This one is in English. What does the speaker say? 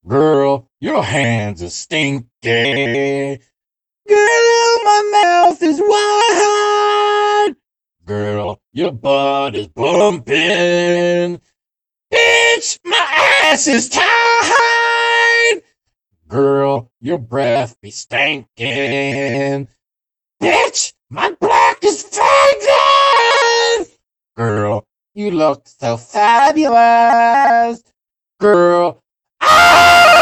Girl, your hands are stinky. Girl, my mouth is wide. Girl, your butt is bumping. Bitch, my ass is tied. Girl, your breath be stinking. Bitch, my black is fading. Girl, you look so fabulous. Girl, ah!